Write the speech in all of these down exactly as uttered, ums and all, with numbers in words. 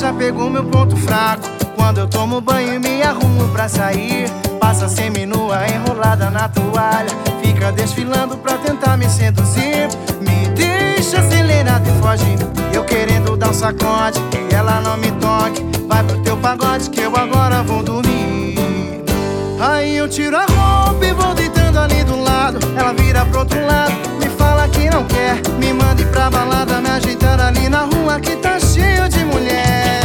já pegou meu ponto fraco. Quando eu tomo banho e me arrumo pra sair, passa seminua enrolada na toalha, fica desfilando pra tentar me seduzir. Me deixa acelerado e foge, eu querendo dar um sacode, que ela não me toque. Vai pro teu pagode que eu agora vou dormir. Aí eu tiro a roupa e vou deitando ali do lado. Ela vira pro outro lado, me fala que não quer, me manda ir pra balada, me ajeitar ali na rua que tá cheio de mulher.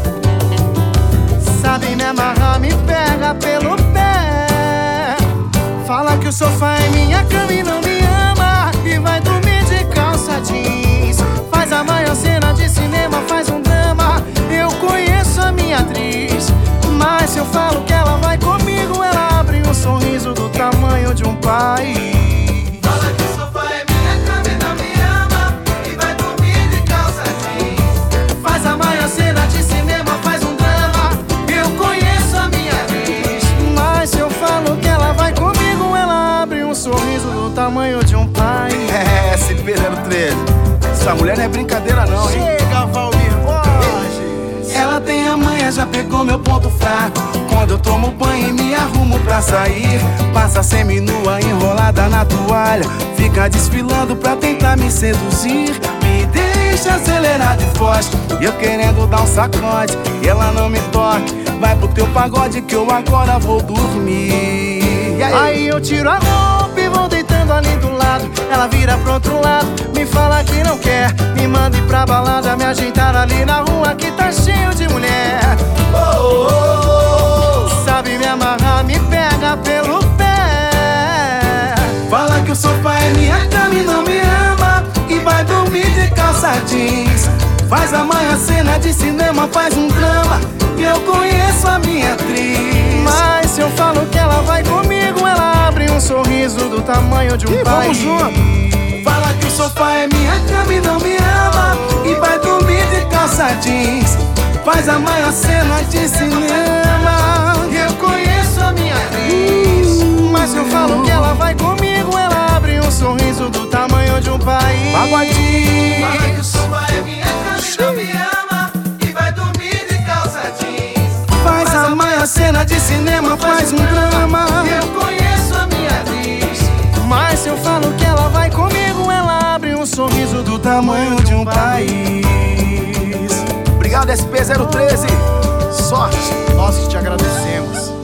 Sabe me amarrar, me pega pelo pé, fala que o sofá é minha cama e não me ama, e vai dormir de calça jeans. Faz a maior cena de cinema, faz um drama. Eu conheço a minha atriz, mas se eu falo que ela vai comigo, ela abre um sorriso do tamanho de um pai. Fala que o sofá é minha cama e não me ama, e vai dormir de calça jeans. Faz a maior cena de cinema, faz um drama. Eu conheço a minha atriz, mas se eu falo que ela vai comigo, ela abre um sorriso do tamanho de um pai. É, S P zero treze. Essa mulher não é brincadeira não, hein? Chega, Valmir Borges. Ela tem a manha, já pegou meu ponto fraco. Quando eu tomo banho e me arrumo pra sair, passa seminua enrolada na toalha, fica desfilando pra tentar me seduzir. Me deixa acelerado e foge, eu querendo dar um sacode, e ela não me toque. Vai pro teu pagode que eu agora vou dormir. E aí? Aí eu tiro a roupa e vou deitando ali do lado. Ela vira pro outro lado, me fala que não quer, me manda ir pra balada, me ajeitar ali na rua que tá cheio de mulher. Oh, oh, oh. Sabe me amarrar, me pega pelo pé, Fala que o sofá é minha cama e não me ama, e vai dormir de calça jeans. Faz a maior cena de cinema, faz um drama. E eu conheço a minha atriz, mas se eu falo que ela vai comigo, ela abre um sorriso do tamanho de um e pai. vamos junto. Fala que o sofá é minha cama e não me ama, e vai dormir de calça jeans. Faz a maior cena de cinema. Eu conheço a minha atriz, mas se eu falo que ela vai comigo, ela abre um sorriso do tamanho de um país. Pagodinho. Fala que o sofá é minha cama e não me ama, e vai dormir de calça jeans. Faz a maior cena de cinema, faz um drama. Eu conheço a minha atriz, Mas se eu falo que ela vai comigo, ela abre um sorriso do tamanho de um país. Obrigado, S P zero treze. Sorte, nós que te agradecemos.